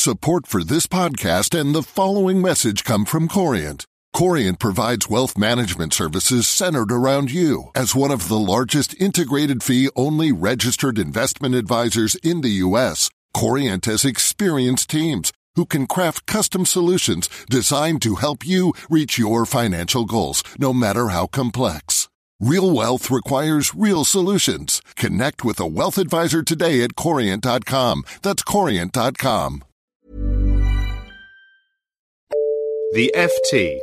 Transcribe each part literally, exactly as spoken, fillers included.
Support for this podcast and the following message come from Corient. Corient provides wealth management services centered around you. As one of the largest integrated fee-only registered investment advisors in the U S, Corient has experienced teams who can craft custom solutions designed to help you reach your financial goals, no matter how complex. Real wealth requires real solutions. Connect with a wealth advisor today at corient dot com. That's corient dot com. The F T.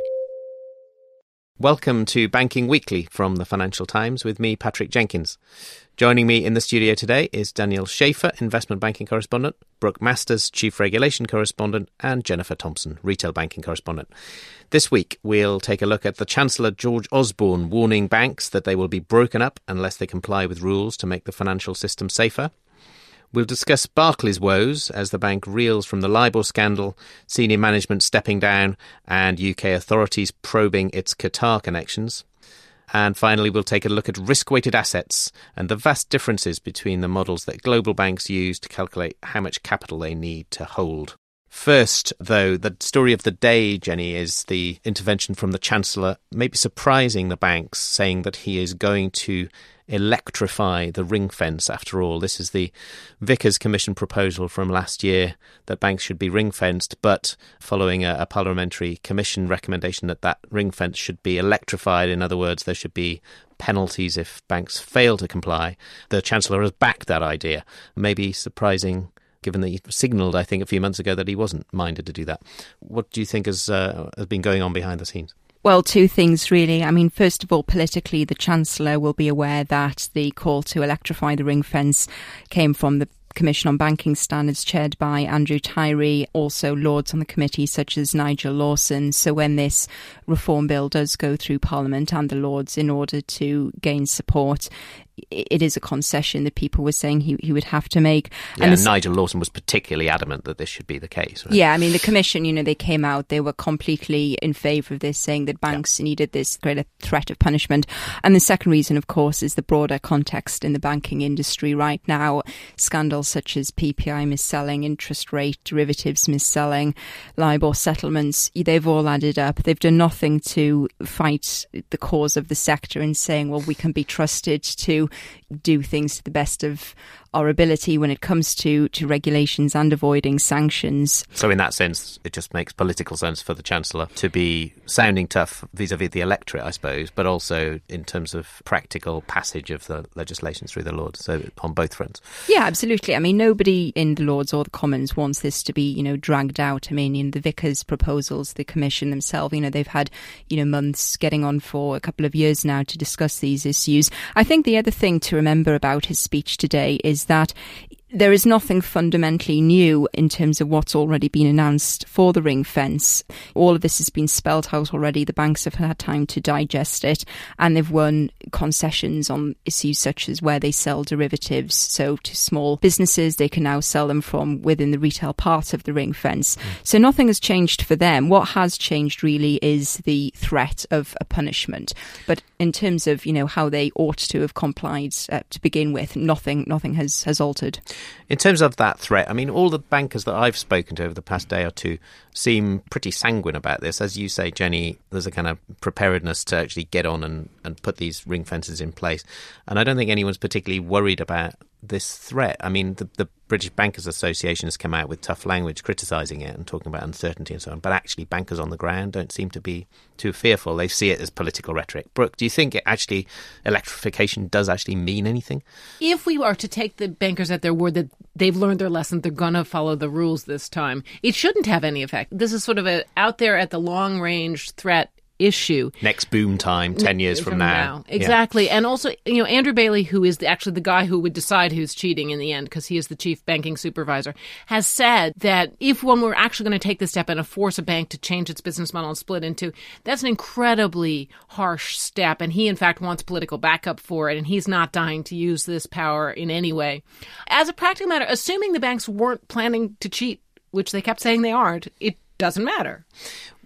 Welcome to Banking Weekly from the Financial Times with me, Patrick Jenkins. Joining me in the studio today is Daniel Schaefer, Investment Banking Correspondent, Brooke Masters, Chief Regulation Correspondent, and Jennifer Thompson, Retail Banking Correspondent. This week, we'll take a look at the Chancellor George Osborne warning banks that they will be broken up unless they comply with rules to make the financial system safer. We'll discuss Barclays' woes as the bank reels from the LIBOR scandal, senior management stepping down, and U K authorities probing its Qatar connections. And finally, we'll take a look at risk-weighted assets and the vast differences between the models that global banks use to calculate how much capital they need to hold. First, though, the story of the day, Jenny, is the intervention from the Chancellor, maybe surprising the banks, saying that he is going to electrify the ring fence. After all, this is the Vickers Commission proposal from last year that banks should be ring fenced, but following a, a parliamentary commission recommendation that that ring fence should be electrified. In other words, there should be penalties if banks fail to comply. The Chancellor has backed that idea. Maybe surprising, given that he signalled, I think, a few months ago that he wasn't minded to do that. What do you think has, uh, has been going on behind the scenes? Well, two things, really. I mean, first of all, politically, the Chancellor will be aware that the call to electrify the ring fence came from the Commission on Banking Standards chaired by Andrew Tyree, also Lords on the committee such as Nigel Lawson. So when this reform bill does go through Parliament and the Lords in order to gain support, it is a concession that people were saying he, he would have to make. Yeah, and and Nigel Lawson was particularly adamant that this should be the case. Right? Yeah, I mean, the Commission, you know, they came out, they were completely in favour of this, saying that banks yeah. needed this greater threat of punishment. And the second reason, of course, is the broader context in the banking industry right now. Scandals such as P P I mis-selling, interest rate derivatives mis-selling, LIBOR settlements, they've all added up. They've done nothing to fight the cause of the sector and saying, well, we can be trusted to do things to the best of our ability when it comes to, to regulations and avoiding sanctions. So in that sense, it just makes political sense for the Chancellor to be sounding tough vis-à-vis the electorate, I suppose, but also in terms of practical passage of the legislation through the Lords, so on both fronts. Yeah, absolutely. I mean, nobody in the Lords or the Commons wants this to be, you know, dragged out. I mean, in the Vickers proposals, the Commission themselves, you know, they've had, you know, months getting on for a couple of years now to discuss these issues. I think the other thing to remember about his speech today is that there is nothing fundamentally new in terms of what's already been announced for the ring fence. All of this has been spelled out already. The banks have had time to digest it, and they've won concessions on issues such as where they sell derivatives. So to small businesses, they can now sell them from within the retail part of the ring fence. Mm. So nothing has changed for them. What has changed really is the threat of a punishment. But in terms of, you know, how they ought to have complied uh, to begin with, nothing, nothing has, has altered. In terms of that threat, I mean, all the bankers that I've spoken to over the past day or two seem pretty sanguine about this. As you say, Jenny, there's a kind of preparedness to actually get on and, and put these ring fences in place. And I don't think anyone's particularly worried about this threat. I mean, the, the British Bankers Association has come out with tough language criticising it and talking about uncertainty and so on. But actually, bankers on the ground don't seem to be too fearful. They see it as political rhetoric. Brooke, do you think it actually electrification does actually mean anything? If we are to take the bankers at their word that they've learned their lesson, they're going to follow the rules this time, it shouldn't have any effect. This is sort of a out there at the long range threat issue. Next boom time, ten years from, from now. now. Exactly. Yeah. And also, you know, Andrew Bailey, who is the, actually the guy who would decide who's cheating in the end, because he is the chief banking supervisor, has said that if one were actually going to take this step and force a bank to change its business model and split into, that's an incredibly harsh step. And he, in fact, wants political backup for it. And he's not dying to use this power in any way. As a practical matter, assuming the banks weren't planning to cheat, which they kept saying they aren't, it doesn't matter.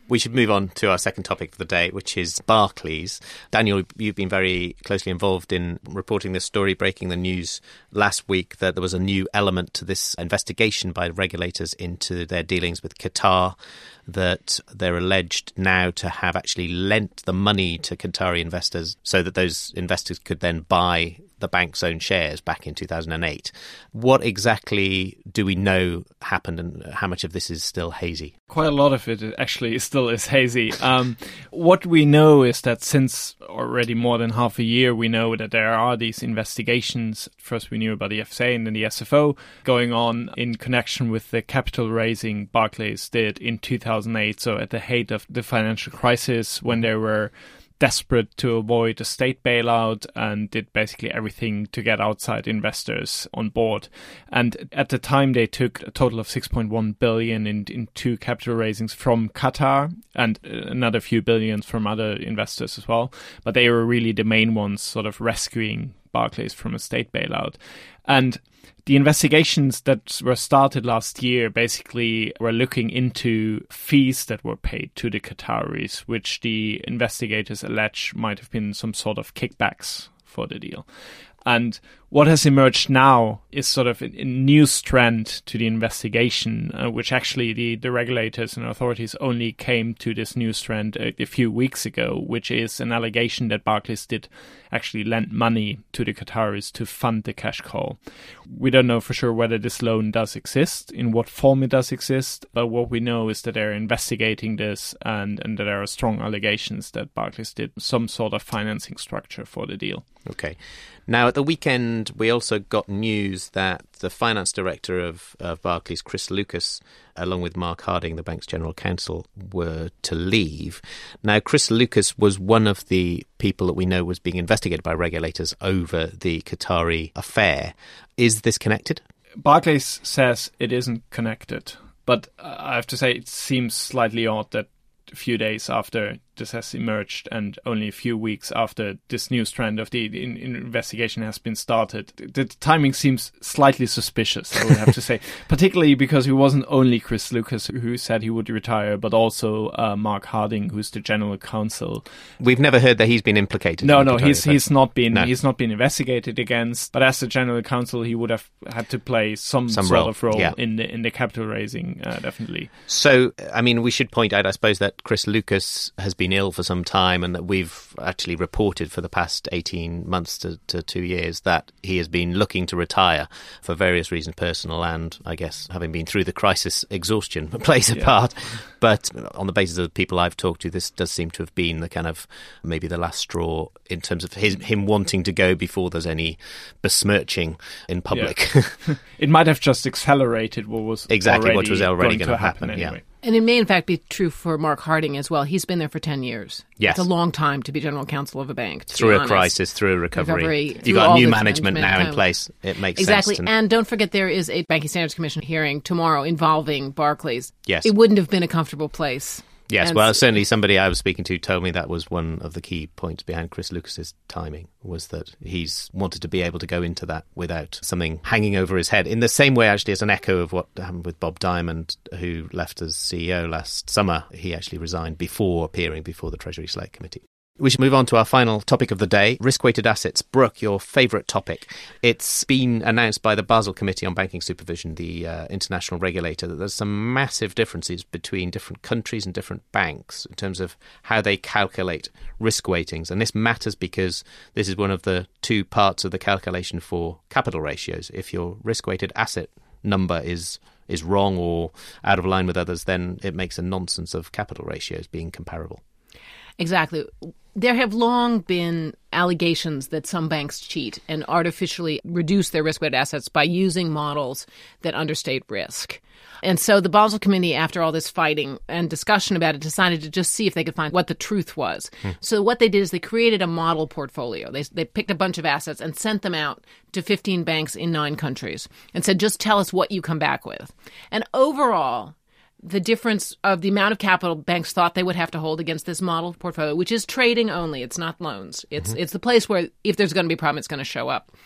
We should move on to our second topic for the day, which is Barclays. Daniel, you've been very closely involved in reporting this story, breaking the news last week that there was a new element to this investigation by regulators into their dealings with Qatar, that they're alleged now to have actually lent the money to Qatari investors so that those investors could then buy the bank's own shares back in two thousand eight. What exactly do we know happened, and how much of this is still hazy? Quite a lot of it actually still is hazy. Um, what we know is that since already more than half a year, we know that there are these investigations. First we knew about the F S A and then the S F O going on in connection with the capital raising Barclays did in two thousand eight, so at the height of the financial crisis, when they were desperate to avoid a state bailout and did basically everything to get outside investors on board. And at the time, they took a total of six point one billion in, in two capital raisings from Qatar and another few billions from other investors as well. But they were really the main ones sort of rescuing Barclays from a state bailout. And the investigations that were started last year basically were looking into fees that were paid to the Qataris, which the investigators allege might have been some sort of kickbacks for the deal. And what has emerged now is sort of a, a new strand to the investigation, uh, which actually the, the regulators and authorities only came to this new strand a, a few weeks ago, which is an allegation that Barclays did actually lend money to the Qataris to fund the cash call. We don't know for sure whether this loan does exist, in what form it does exist, but what we know is that they're investigating this and, and that there are strong allegations that Barclays did some sort of financing structure for the deal. Okay. Now, at the weekend, we also got news that the finance director of, of Barclays, Chris Lucas, along with Mark Harding, the bank's general counsel, were to leave. Now, Chris Lucas was one of the people that we know was being investigated by regulators over the Qatari affair. Is this connected? Barclays says it isn't connected, but I have to say it seems slightly odd that a few days after this has emerged and only a few weeks after this new strand of the, the in, in investigation has been started, the, the timing seems slightly suspicious, I would have to say, particularly because it wasn't only Chris Lucas who said he would retire, but also uh, Mark Harding, who's the general counsel. We've never heard that he's been implicated. No, in no, he's affair. he's not been no. he's not been investigated against. But as the general counsel, he would have had to play some, some sort role. of role yeah. in the in the capital raising, uh, definitely. So, I mean, we should point out, I suppose, that Chris Lucas has been ill for some time, and that we've actually reported for the past eighteen months to, to two years that he has been looking to retire for various reasons, personal and, I guess, having been through the crisis, exhaustion plays a yeah. part. But on the basis of the people I've talked to, this does seem to have been the kind of maybe the last straw in terms of his, him wanting to go before there's any besmirching in public. Yeah. It might have just accelerated what was exactly already what was already going to to happen, happen. anyway. Yeah. And it may, in fact, be true for Mark Harding as well. He's been there for ten years. Yes. It's a long time to be general counsel of a bank. Through a honest. crisis, through a recovery. recovery You've through got all new this management, management now um, in place. It makes exactly. sense. Exactly. And don't forget, there is a Banking Standards Commission hearing tomorrow involving Barclays. Yes. It wouldn't have been a comfortable place. Yes, and well, certainly somebody I was speaking to told me that was one of the key points behind Chris Lucas's timing, was that he's wanted to be able to go into that without something hanging over his head. In the same way, actually, as an echo of what happened with Bob Diamond, who left as C E O last summer. He actually resigned before appearing before the Treasury Select Committee. We should move on to our final topic of the day, risk-weighted assets. Brooke, your favourite topic. It's been announced by the Basel Committee on Banking Supervision, the uh, international regulator, that there's some massive differences between different countries and different banks in terms of how they calculate risk weightings. And this matters because this is one of the two parts of the calculation for capital ratios. If your risk-weighted asset number is is wrong or out of line with others, then it makes a nonsense of capital ratios being comparable. Exactly. There have long been allegations that some banks cheat and artificially reduce their risk-weighted assets by using models that understate risk. And so the Basel Committee, after all this fighting and discussion about it, decided to just see if they could find what the truth was. Hmm. So what they did is they created a model portfolio. They, they picked a bunch of assets and sent them out to fifteen banks in nine countries and said, just tell us what you come back with. And overall, the difference of the amount of capital banks thought they would have to hold against this model portfolio, which is trading only, it's not loans. It's mm-hmm. it's the place where if there's going to be a problem, it's going to show up,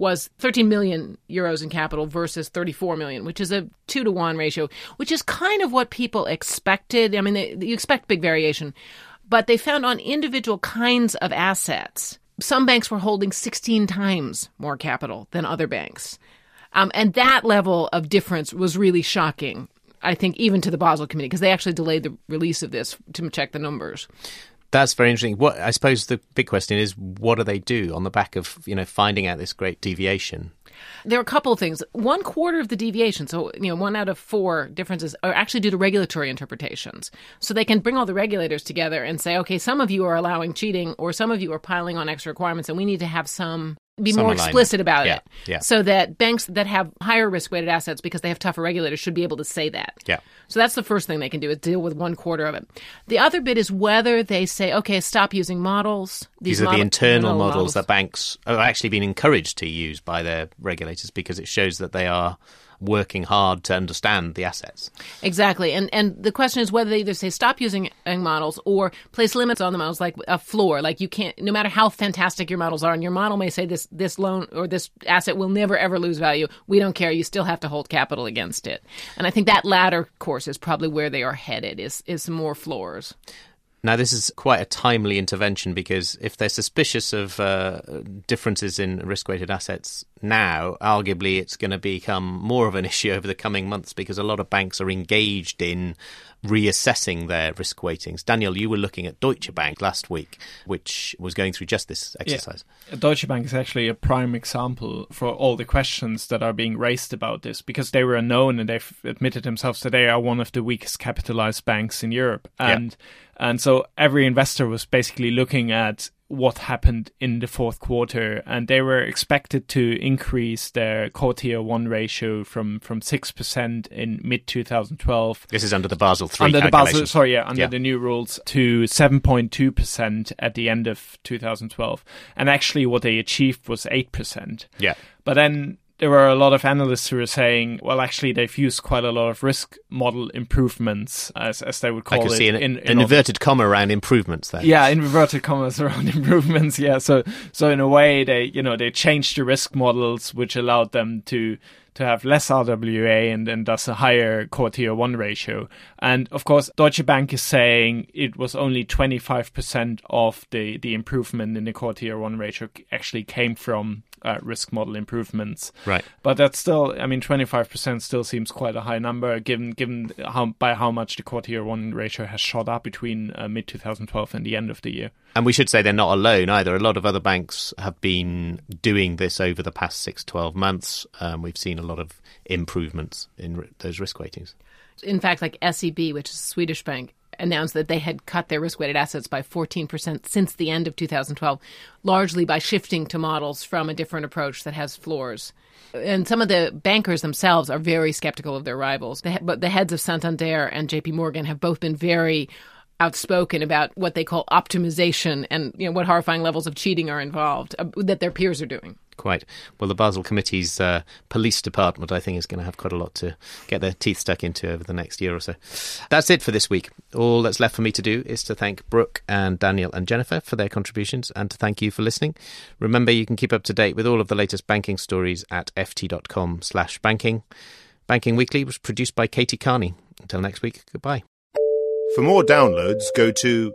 was thirteen million euros in capital versus thirty-four million, which is a two to one ratio, which is kind of what people expected. I mean, they, you expect big variation, but they found on individual kinds of assets, some banks were holding sixteen times more capital than other banks. Um, and that level of difference was really shocking, I think, even to the Basel Committee, because they actually delayed the release of this to check the numbers. That's very interesting. What I suppose the big question is, what do they do on the back of, you know, finding out this great deviation? There are a couple of things. One quarter of the deviation, so you know, one out of four differences, are actually due to regulatory interpretations. So they can bring all the regulators together and say, okay, some of you are allowing cheating, or some of you are piling on extra requirements, and we need to have some be Some more alignment. explicit about Yeah, it, yeah. so that banks that have higher risk-weighted assets, because they have tougher regulators, should be able to say that. Yeah. So that's the first thing they can do, is deal with one quarter of it. The other bit is whether they say, okay, stop using models. These are model- the internal model- models that banks are actually being encouraged to use by their regulators, because it shows that they are working hard to understand the assets. Exactly. And and the question is whether they either say stop using models or place limits on the models, like a floor. Like you can't, no matter how fantastic your models are, and your model may say this this loan or this asset will never, ever lose value. We don't care. You still have to hold capital against it. And I think that latter course is probably where they are headed, is, is some more floors. Now, this is quite a timely intervention, because if they're suspicious of uh, differences in risk-weighted assets now, arguably it's going to become more of an issue over the coming months, because a lot of banks are engaged in reassessing their risk weightings. Daniel, you were looking at Deutsche Bank last week, which was going through just this exercise. Yeah. Deutsche Bank is actually a prime example for all the questions that are being raised about this, because they were unknown and they've admitted themselves that they are one of the weakest capitalized banks in Europe. And yeah. And so every investor was basically looking at what happened in the fourth quarter, and they were expected to increase their core tier one ratio from, from six percent in mid twenty twelve. This is under the Basel three under the calculations. Basel, sorry, yeah, under yeah. the new rules, to seven point two percent at the end of two thousand twelve. And actually what they achieved was eight percent. Yeah. But then there were a lot of analysts who were saying, well, actually, they've used quite a lot of risk model improvements, as as they would call I can it. see an, in, an in inverted comma around improvements there. Yeah, inverted commas around improvements. Yeah, so so in a way, they you know they changed the risk models, which allowed them to to have less R W A and, and thus a higher core tier one ratio. And of course, Deutsche Bank is saying it was only twenty-five percent of the, the improvement in the core tier one ratio actually came from uh, risk model improvements. Right. But that's still, I mean, twenty-five percent still seems quite a high number, given given how by how much the core tier one ratio has shot up between uh, mid twenty twelve and the end of the year. And we should say they're not alone either. A lot of other banks have been doing this over the past six, twelve months. Um, we've seen a lot of improvements in r- those risk weightings. In fact, like S E B, which is a Swedish bank, announced that they had cut their risk-weighted assets by fourteen percent since the end of two thousand twelve, largely by shifting to models from a different approach that has floors. And some of the bankers themselves are very skeptical of their rivals. The, but the heads of Santander and J P Morgan have both been very outspoken about what they call optimization and, you know, what horrifying levels of cheating are involved uh, that their peers are doing. Quite. Well, the Basel Committee's uh, police department, I think, is going to have quite a lot to get their teeth stuck into over the next year or so. That's it for this week. All that's left for me to do is to thank Brooke and Daniel and Jennifer for their contributions, and to thank you for listening. Remember, you can keep up to date with all of the latest banking stories at ft.com slash banking. Banking Weekly was produced by Katie Carney. Until next week, goodbye. For more downloads, go to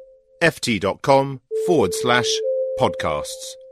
ft.com forward slash podcasts.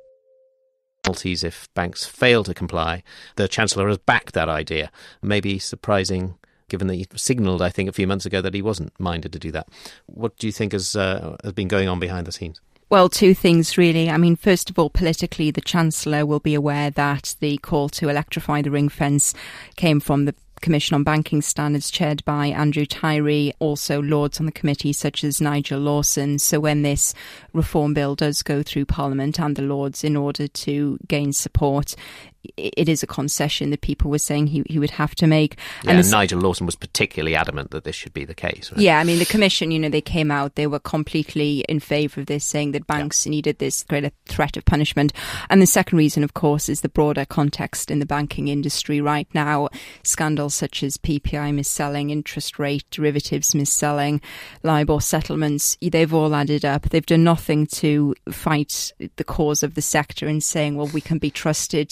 Penalties if banks fail to comply. The Chancellor has backed that idea. Maybe surprising, given that he signalled, I think, a few months ago that he wasn't minded to do that. What do you think has, uh, has been going on behind the scenes? Well, two things, really. I mean, first of all, politically, the Chancellor will be aware that the call to electrify the ring fence came from the Commission on Banking Standards chaired by Andrew Tyree, also Lords on the committee such as Nigel Lawson. So when this reform bill does go through Parliament and the Lords in order to gain support, it is a concession that people were saying he, he would have to make. Yeah, and and Nigel Lawson was particularly adamant that this should be the case. Right? Yeah, I mean, the Commission, you know, they came out, they were completely in favour of this, saying that banks yeah. needed this greater threat of punishment. And the second reason, of course, is the broader context in the banking industry right now. Scandals such as P P I mis-selling, interest rate derivatives mis-selling, LIBOR settlements, they've all added up. They've done nothing to fight the cause of the sector and saying, well, we can be trusted to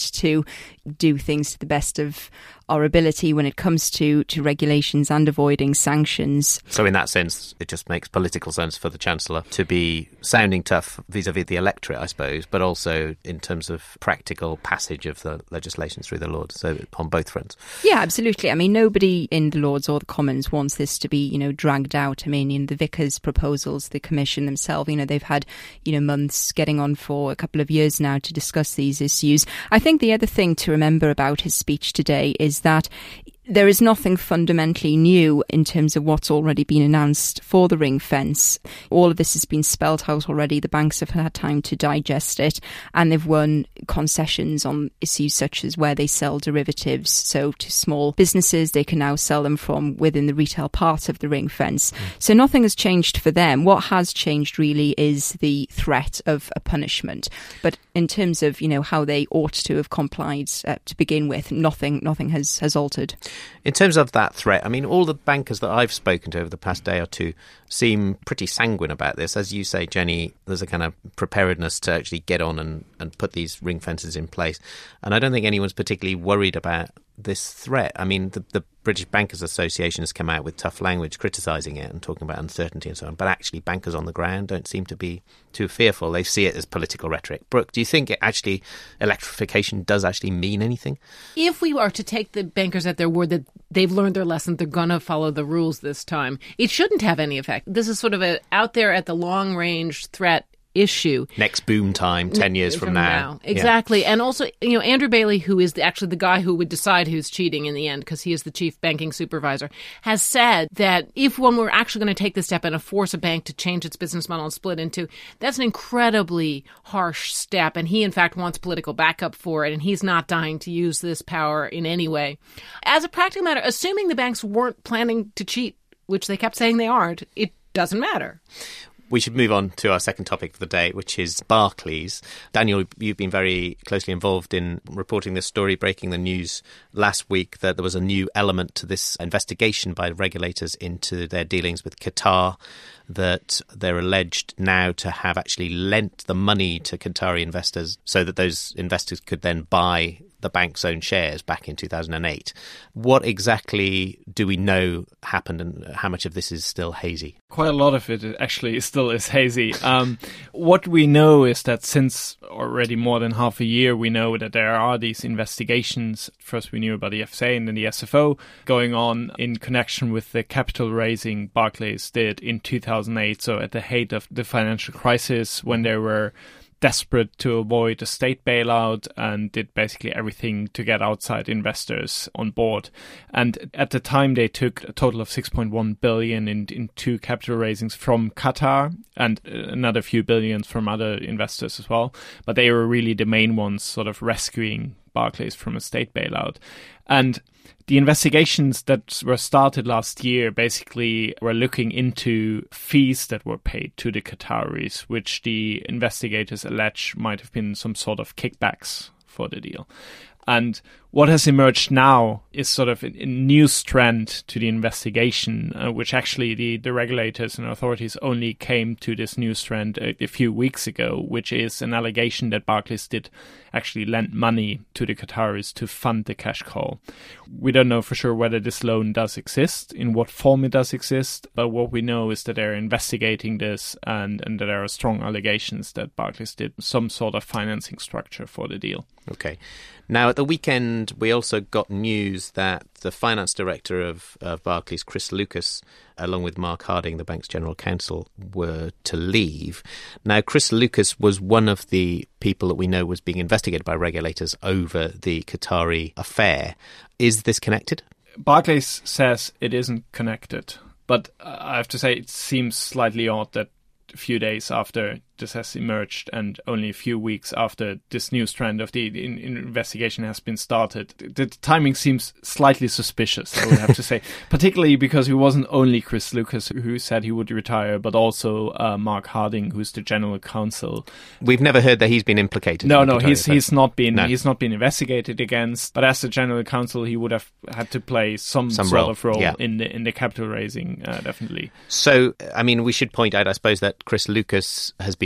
to do things to the best of our ability when it comes to, to regulations and avoiding sanctions. So in that sense, it just makes political sense for the Chancellor to be sounding tough vis-à-vis the electorate, I suppose, but also in terms of practical passage of the legislation through the Lords, so on both fronts. Yeah, absolutely. I mean, nobody in the Lords or the Commons wants this to be, you know, dragged out. I mean, in the Vickers proposals, the Commission themselves, you know, they've had, you know, months getting on for a couple of years now to discuss these issues. I think the other thing to remember about his speech today is that there is nothing fundamentally new in terms of what's already been announced for the ring fence. All of this has been spelt out already. The banks have had time to digest it, and they've won concessions on issues such as where they sell derivatives. So to small businesses, they can now sell them from within the retail part of the ring fence. Mm. So nothing has changed for them. What has changed really is the threat of a punishment. But in terms of, you know, how they ought to have complied uh, to begin with, nothing, nothing has, has altered. In terms of that threat, I mean, all the bankers that I've spoken to over the past day or two seem pretty sanguine about this. As you say, Jenny, there's a kind of preparedness to actually get on and, and put these ring fences in place. And I don't think anyone's particularly worried about this threat. I mean, the, the British Bankers Association has come out with tough language criticising it and talking about uncertainty and so on. But actually, bankers on the ground don't seem to be too fearful. They see it as political rhetoric. Brooke, do you think it actually electrification does actually mean anything? If we are to take the bankers at their word that they've learned their lesson, they're going to follow the rules this time, it shouldn't have any effect. This is sort of a out there at the long range threat issue. Next boom time, ten years from, from now. now. Exactly. Yeah. And also, you know, Andrew Bailey, who is the, actually the guy who would decide who's cheating in the end, because he is the chief banking supervisor, has said that if one were actually going to take this step and force a bank to change its business model and split into, that's an incredibly harsh step. And he, in fact, wants political backup for it. And he's not dying to use this power in any way. As a practical matter, assuming the banks weren't planning to cheat, which they kept saying they aren't, it doesn't matter. We should move on to our second topic for the day, which is Barclays. Daniel, you've been very closely involved in reporting this story, breaking the news last week that there was a new element to this investigation by regulators into their dealings with Qatar, that they're alleged now to have actually lent the money to Qatari investors so that those investors could then buy the bank's own shares back in two thousand eight. What exactly do we know happened, and how much of this is still hazy? Quite a lot of it actually still is hazy. Um, what we know is that since already more than half a year, we know that there are these investigations. First we knew about the F S A and then the S F O going on in connection with the capital raising Barclays did in two thousand eight, so at the height of the financial crisis, when they were desperate to avoid a state bailout and did basically everything to get outside investors on board. And at the time, they took a total of six point one billion in, in two capital raisings from Qatar and another few billions from other investors as well. But they were really the main ones sort of rescuing Barclays from a state bailout. And the investigations that were started last year basically were looking into fees that were paid to the Qataris, which the investigators allege might have been some sort of kickbacks for the deal. And what has emerged now is sort of a, a new strand to the investigation, uh, which actually the, the regulators and authorities only came to this new strand a, a few weeks ago, which is an allegation that Barclays did actually lend money to the Qataris to fund the cash call. We don't know for sure whether this loan does exist, in what form it does exist, but what we know is that they're investigating this and, and that there are strong allegations that Barclays did some sort of financing structure for the deal. Okay. Now, at the weekend, we also got news that the finance director of, of Barclays, Chris Lucas, along with Mark Harding, the bank's general counsel, were to leave. Now, Chris Lucas was one of the people that we know was being investigated by regulators over the Qatari affair. Is this connected? Barclays says it isn't connected, but I have to say it seems slightly odd that a few days after this has emerged and only a few weeks after this new strand of the in, in investigation has been started, the timing seems slightly suspicious, I would have to say, particularly because it wasn't only Chris Lucas who said he would retire, but also uh, Mark Harding, who's the general counsel. We've never heard that he's been implicated. No, in no, he's affair. he's not been no. he's not been investigated against. But as the general counsel, he would have had to play some, some sort role. of role yeah. in the in the capital raising, uh, definitely. So, I mean, we should point out, I suppose, that Chris Lucas has been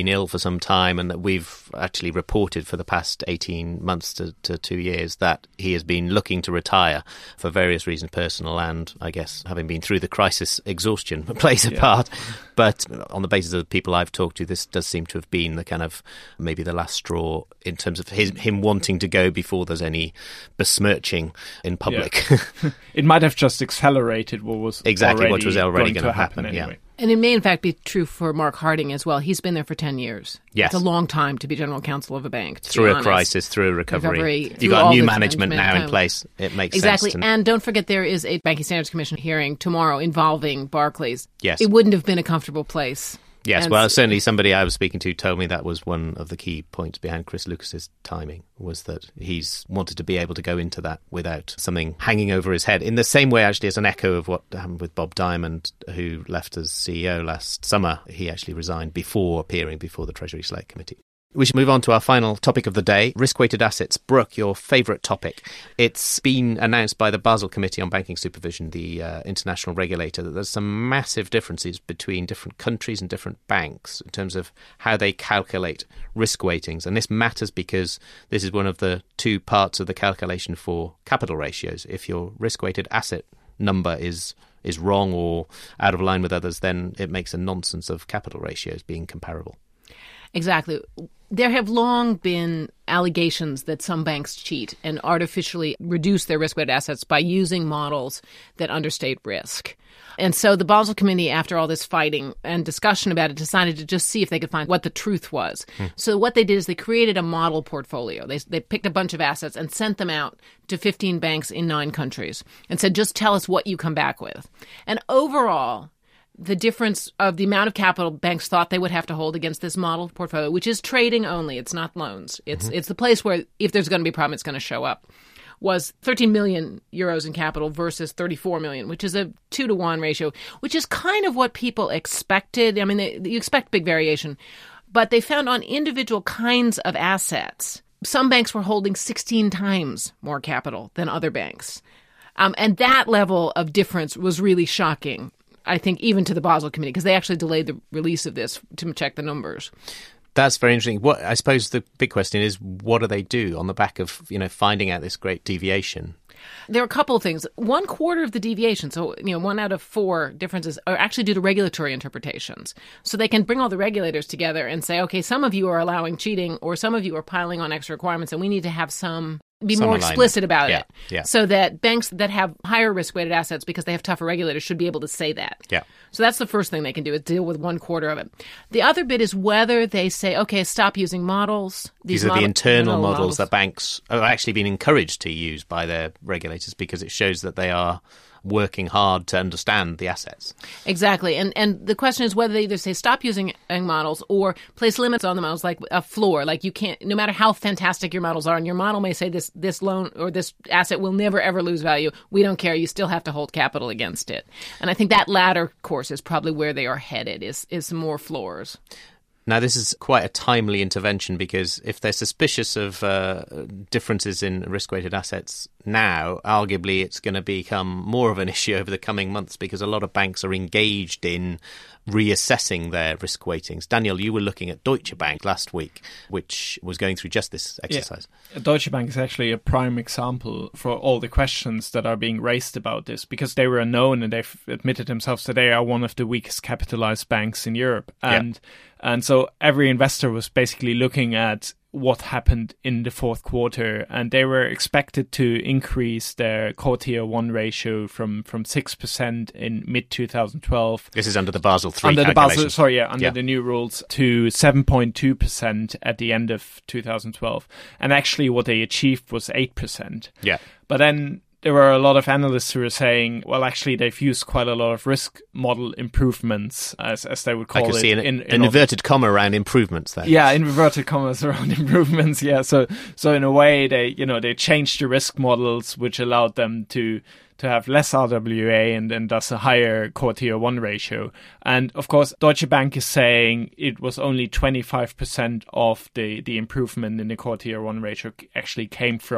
been ill for some time, and that we've actually reported for the past eighteen months to, to two years that he has been looking to retire for various reasons, personal and, I guess, having been through the crisis, exhaustion plays a Yeah. part. But on the basis of the people I've talked to, this does seem to have been the kind of maybe the last straw in terms of his, him wanting to go before there's any besmirching in public. Yeah. It might have just accelerated what was Exactly already what was already going gonna to happen, happen, yeah. anyway. And it may, in fact, be true for Mark Harding as well. He's been there for ten years. Yes. It's a long time to be general counsel of a bank. to be Through a honest. crisis, through a recovery. Recovery, You've through got all new the management now in management. place. It makes Exactly. sense. to- And don't forget, there is a Banking Standards Commission hearing tomorrow involving Barclays. Yes. It wouldn't have been a comfortable place. Yes, And well, s- certainly somebody I was speaking to told me that was one of the key points behind Chris Lucas's timing, was that he's wanted to be able to go into that without something hanging over his head. In the same way, actually, as an echo of what happened with Bob Diamond, who left as C E O last summer. He actually resigned before appearing before the Treasury Select Committee. We should move on to our final topic of the day, risk-weighted assets. Brooke, your favourite topic. It's been announced by the Basel Committee on Banking Supervision, the uh, international regulator, that there's some massive differences between different countries and different banks in terms of how they calculate risk weightings. And this matters because this is one of the two parts of the calculation for capital ratios. If your risk-weighted asset number is is wrong or out of line with others, then it makes a nonsense of capital ratios being comparable. Exactly. There have long been allegations that some banks cheat and artificially reduce their risk-weighted assets by using models that understate risk. And so the Basel Committee, after all this fighting and discussion about it, decided to just see if they could find what the truth was. Hmm. So what they did is they created a model portfolio. They, they picked a bunch of assets and sent them out to fifteen banks in nine countries and said, just tell us what you come back with. And overall, the difference of the amount of capital banks thought they would have to hold against this model portfolio, which is trading only, it's not loans. It's mm-hmm. it's the place where if there's going to be a problem, it's going to show up, was thirteen million euros in capital versus thirty-four million, which is a two to one ratio, which is kind of what people expected. I mean, they, you expect big variation, but they found on individual kinds of assets, some banks were holding sixteen times more capital than other banks. Um, and that level of difference was really shocking, I think, even to the Basel Committee, because they actually delayed the release of this to check the numbers. That's very interesting. What I suppose the big question is, what do they do on the back of, you know, finding out this great deviation? There are a couple of things. One quarter of the deviation, so you know, one out of four differences, are actually due to regulatory interpretations. So they can bring all the regulators together and say, okay, some of you are allowing cheating, or some of you are piling on extra requirements, and we need to have some be Some more alignment. explicit about Yeah, it, yeah. so that banks that have higher risk-weighted assets because they have tougher regulators should be able to say that. Yeah. So that's the first thing they can do, is deal with one quarter of it. The other bit is whether they say, okay, stop using models. These, are model- the internal models. models that banks are actually being encouraged to use by their regulators because it shows that they are working hard to understand the assets. Exactly. And and the question is whether they either say stop using models or place limits on the models, like a floor. Like you can't, no matter how fantastic your models are, and your model may say this this loan or this asset will never, ever lose value. We don't care. You still have to hold capital against it. And I think that latter course is probably where they are headed, is, is some more floors. Now, this is quite a timely intervention because if they're suspicious of uh, differences in risk-weighted assets now, arguably it's going to become more of an issue over the coming months because a lot of banks are engaged in reassessing their risk weightings. Daniel, you were looking at Deutsche Bank last week, which was going through just this exercise. Yeah. Deutsche Bank is actually a prime example for all the questions that are being raised about this, because they were unknown and they've admitted themselves that they are one of the weakest capitalized banks in Europe. And yeah. and so every investor was basically looking at what happened in the fourth quarter, and they were expected to increase their core tier one ratio from from six percent in mid twenty twelve. This is under the Basel three under the calculation. Basel, sorry, yeah, under yeah. the new rules, to seven point two percent at the end of two thousand twelve, and actually what they achieved was eight percent. Yeah, but then there were a lot of analysts who were saying, well, actually, they've used quite a lot of risk model improvements, as as they would call I could it. see an, in, an in inverted comma around improvements there. Yeah, inverted commas around improvements. Yeah, so so in a way, they you know they changed the risk models, which allowed them to to have less R W A and, and thus a higher core tier one ratio. And of course, Deutsche Bank is saying it was only twenty-five percent of the, the improvement in the core tier one ratio actually came from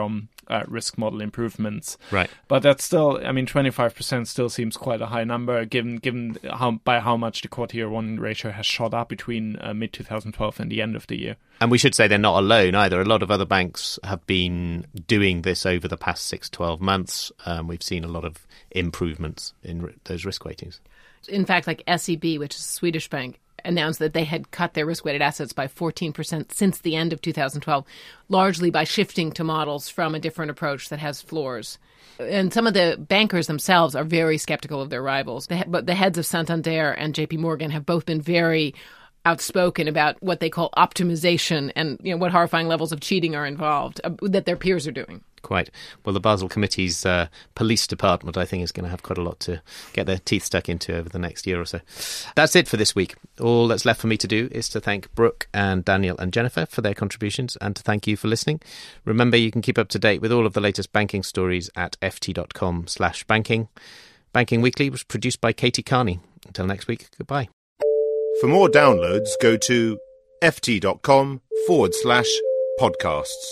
uh, risk model improvements. Right. But that's still, I mean, twenty-five percent still seems quite a high number given given how by how much the core tier one ratio has shot up between uh, mid twenty twelve and the end of the year. And we should say they're not alone either. A lot of other banks have been doing this over the past six, twelve months. Um, we've seen a lot of improvements in r- those risk weightings. In fact, like S E B, which is a Swedish bank, announced that they had cut their risk-weighted assets by fourteen percent since the end of two thousand twelve, largely by shifting to models from a different approach that has floors. And some of the bankers themselves are very skeptical of their rivals. The, but the heads of Santander and J P Morgan have both been very outspoken about what they call optimization and, you know, what horrifying levels of cheating are involved uh, that their peers are doing. Quite. Well, the Basel Committee's uh, police department, I think, is going to have quite a lot to get their teeth stuck into over the next year or so. That's it for this week. All that's left for me to do is to thank Brooke and Daniel and Jennifer for their contributions and to thank you for listening. Remember, you can keep up to date with all of the latest banking stories at ft.com slash banking. Banking Weekly was produced by Katie Carney. Until next week, goodbye. For more downloads, go to ft.com forward slash podcasts.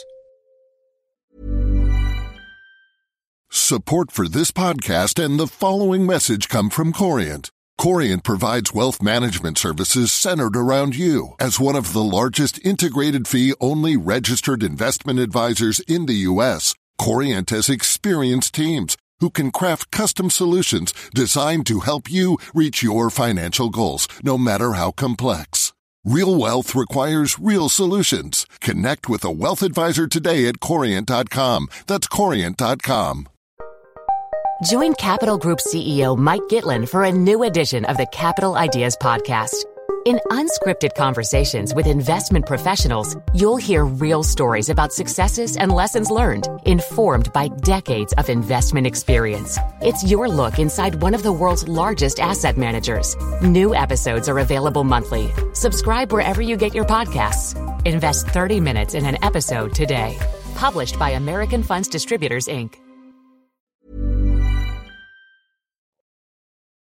Support for this podcast and the following message come from Corient. Corient provides wealth management services centered around you. As one of the largest integrated fee-only registered investment advisors in the U S, Corient has experienced teams who can craft custom solutions designed to help you reach your financial goals, no matter how complex. Real wealth requires real solutions. Connect with a wealth advisor today at corient dot com. That's corient dot com. Join Capital Group C E O Mike Gitlin for a new edition of the Capital Ideas Podcast. In unscripted conversations with investment professionals, you'll hear real stories about successes and lessons learned, informed by decades of investment experience. It's your look inside one of the world's largest asset managers. New episodes are available monthly. Subscribe wherever you get your podcasts. Invest thirty minutes in an episode today. Published by American Funds Distributors, Incorporated.